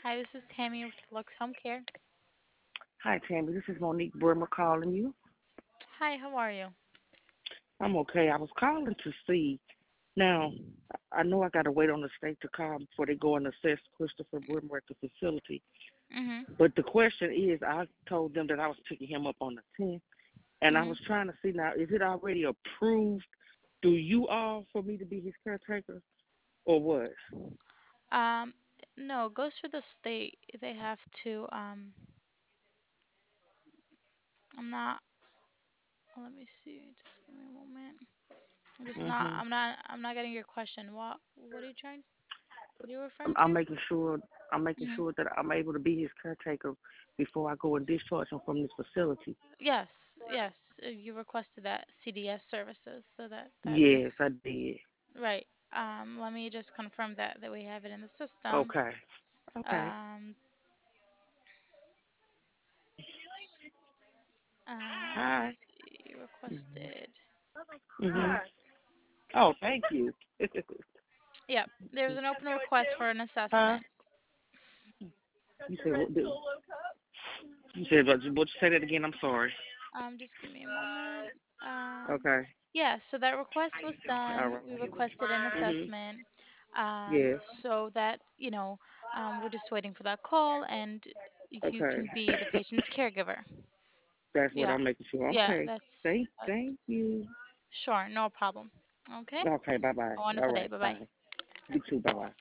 Hi, this is Tammy with Lux Home Care. Hi, Tammy. This is Monique Brimmer calling you. Hi, how are you? I'm okay. I was calling to see. Now, I know I got to wait on the state to call before they go and assess Christopher Brimmer at the facility. Mhm. But the question is, I told them that I was picking him up on the 10th, and I Mhm. was trying to see now, is it already approved through you all for me to be his caretaker, or what? Um, no, it goes through the state. They have to. I'm not. Let me see. Just give me a moment. I'm just not. hmm I'm not getting your question. What are you trying? What are you I'm, referring I'm to? making sure. I'm making Mhm. sure that I'm able to be his caretaker before I go and discharge him from this facility. Yes. Yes. You requested that CDS services, so that Yes, is I did. right. Let me just confirm that we have it in the system. Okay. Okay. Um. Let me Hi. see. You requested. hmm Oh, thank you. Yep, there's an open request for an huh? assessment. You said what? You said what? You say that again? I'm sorry. Just give me a moment. Um, Okay. yeah, so that request was All done. right. We requested an Mhm. assessment. Yes. So that, we're just waiting for that call and you Okay. can be the patient's caregiver. That's what Yeah. I'm making sure. Yeah, Okay. that's Thank you. sure, no problem. Okay. Okay. Bye bye. A All wonderful day. right. Bye-bye. Bye. You too. Bye bye.